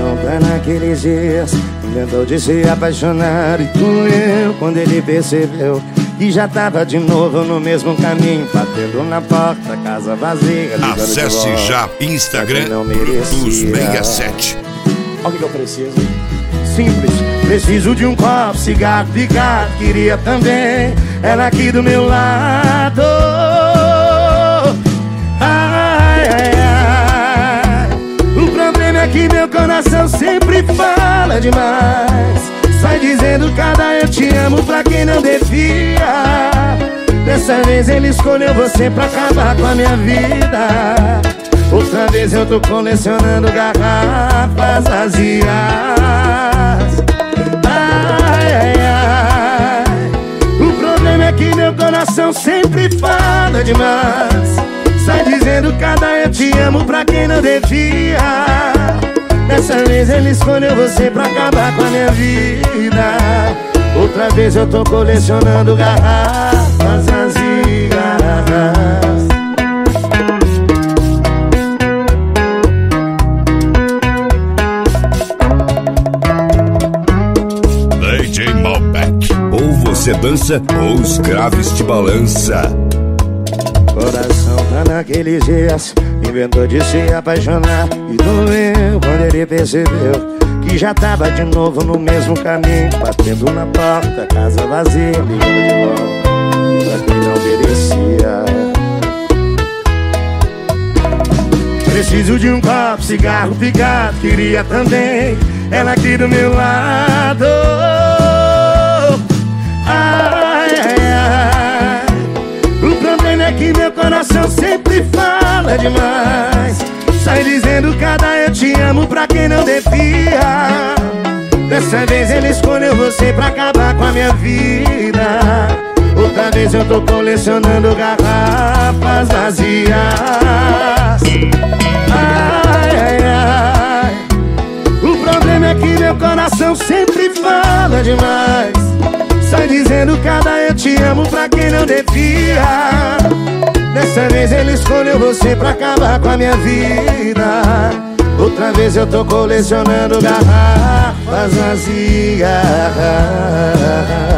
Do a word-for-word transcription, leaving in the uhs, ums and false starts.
Coração tá naqueles dias, inventou de se apaixonar e doeu quando ele percebeu que já tava de novo no mesmo caminho, batendo na porta, casa vazia. Acesse já Instagram Brutus sessenta e sete. Olha o que eu preciso. Simples, preciso de um copo, cigarro, picado. Queria também ela aqui do meu lado. Ai, ai, ai. O problema é que meu coração sempre fala demais. Sai dizendo cada eu te amo pra quem não devia. Dessa vez ele escolheu você pra acabar com a minha vida. Outra vez eu tô colecionando garrafas vazias. Ai, ai, ai. O problema é que meu coração sempre fala demais. Sai dizendo cada eu te amo pra quem não devia. Dessa vez ele escolheu você pra acabar com a minha vida. Outra vez eu tô colecionando garrafas vazias. D J Malbec. Ou você dança ou os graves te balança. Coração tá naqueles dias, inventou de se apaixonar e doeu quando ele percebeu que já tava de novo no mesmo caminho, batendo na porta, casa vazia, ligando de volta pra quem não merecia. Preciso de um copo, cigarro, picado. Queria também ela aqui do meu lado. Ai, ai, ai. O problema é que meu coração sempre fala demais. Sai dizendo cada eu te amo pra quem não devia. Dessa vez ele escolheu você pra acabar com a minha vida. Outra vez eu tô colecionando garrafas vazias. Ai, ai, ai. O problema é que meu coração sempre fala demais. Sai dizendo cada eu te amo pra quem não devia. Dessa vez ele escolheu você pra acabar com a minha vida. Outra vez eu tô colecionando garrafas vazias.